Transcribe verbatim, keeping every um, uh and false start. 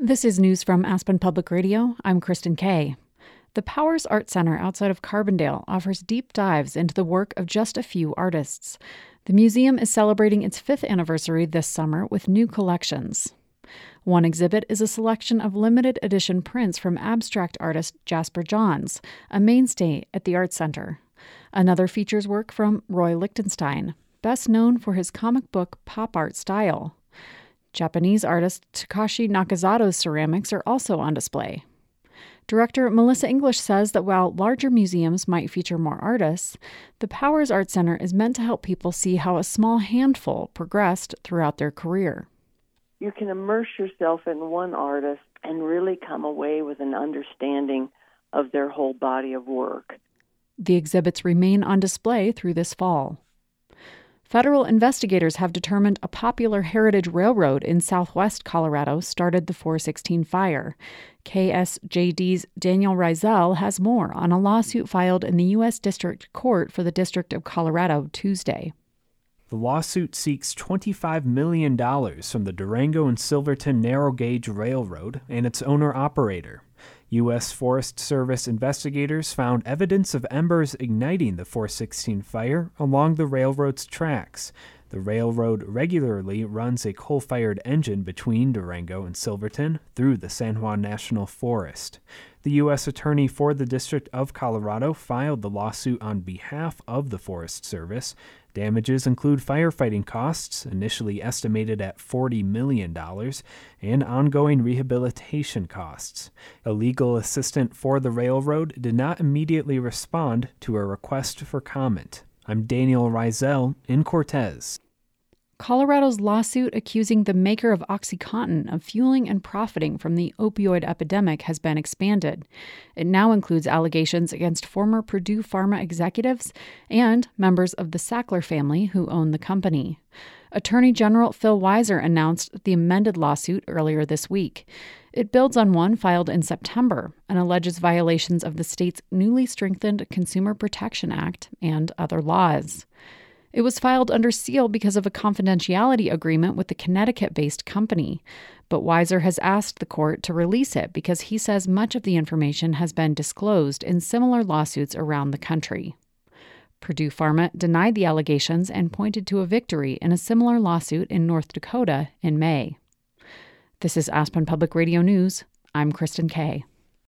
This is news from Aspen Public Radio. I'm Kristen Kay. The Powers Art Center outside of Carbondale offers deep dives into the work of just a few artists. The museum is celebrating its fifth anniversary this summer with new collections. One exhibit is a selection of limited edition prints from abstract artist Jasper Johns, a mainstay at the Art Center. Another features work from Roy Lichtenstein, best known for his comic book pop art style. Japanese artist Takashi Nakazato's ceramics are also on display. Director Melissa English says that while larger museums might feature more artists, the Powers Art Center is meant to help people see how a small handful progressed throughout their career. You can immerse yourself in one artist and really come away with an understanding of their whole body of work. The exhibits remain on display through this fall. Federal investigators have determined a popular heritage railroad in southwest Colorado started the four sixteen fire. K S J D's Daniel Rizel has more on a lawsuit filed in the U S District Court for the District of Colorado Tuesday. The lawsuit seeks twenty-five million dollars from the Durango and Silverton Narrow Gauge Railroad and its owner-operator. U S Forest Service investigators found evidence of embers igniting the four sixteen fire along the railroad's tracks. The railroad regularly runs a coal-fired engine between Durango and Silverton through the San Juan National Forest. The U S Attorney for the District of Colorado filed the lawsuit on behalf of the Forest Service. Damages include firefighting costs, initially estimated at forty million dollars, and ongoing rehabilitation costs. A legal assistant for the railroad did not immediately respond to a request for comment. I'm Daniel Rizel in Cortez. Colorado's lawsuit accusing the maker of OxyContin of fueling and profiting from the opioid epidemic has been expanded. It now includes allegations against former Purdue Pharma executives and members of the Sackler family who own the company. Attorney General Phil Weiser announced the amended lawsuit earlier this week. It builds on one filed in September and alleges violations of the state's newly strengthened Consumer Protection Act and other laws. It was filed under seal because of a confidentiality agreement with the Connecticut-based company, but Weiser has asked the court to release it because he says much of the information has been disclosed in similar lawsuits around the country. Purdue Pharma denied the allegations and pointed to a victory in a similar lawsuit in North Dakota in May. This is Aspen Public Radio News. I'm Kristen Kay.